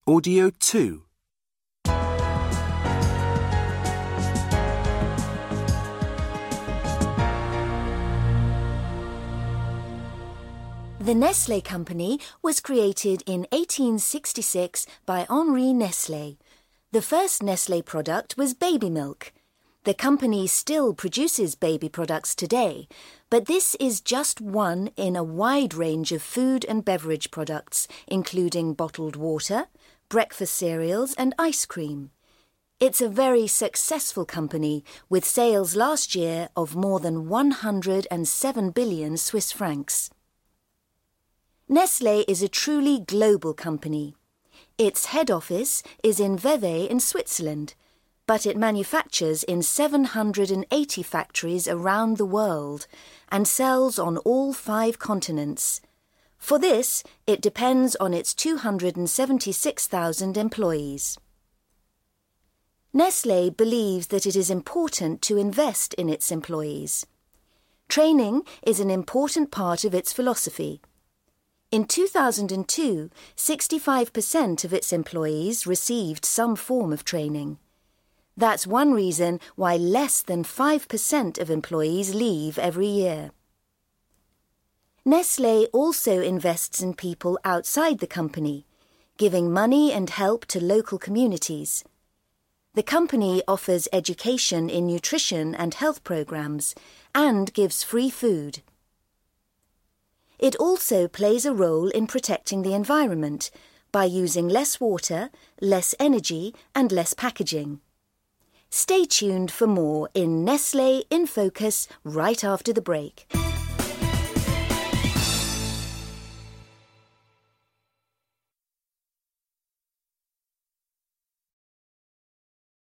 Audio 2. The Nestlé Company was created in 1866 by Henri Nestlé. The first Nestlé product was baby milk. The company still produces baby products today, but this is just one in a wide range of food and beverage products, including bottled water, breakfast cereals and ice cream. It's a very successful company with sales last year of more than 107 billion Swiss francs. Nestlé is a truly global company. Its head office is in Vevey in Switzerland, but it manufactures in 780 factories around the world and sells on all 5 continents. For this, it depends on its 276,000 employees. Nestlé believes that it is important to invest in its employees. Training is an important part of its philosophy. In 2002, 65% of its employees received some form of training. That's one reason why less than 5% of employees leave every year. Nestlé also invests in people outside the company, giving money and help to local communities. The company offers education in nutrition and health programs and gives free food. It also plays a role in protecting the environment by using less water, less energy and less packaging. Stay tuned for more in Nestlé in Focus right after the break.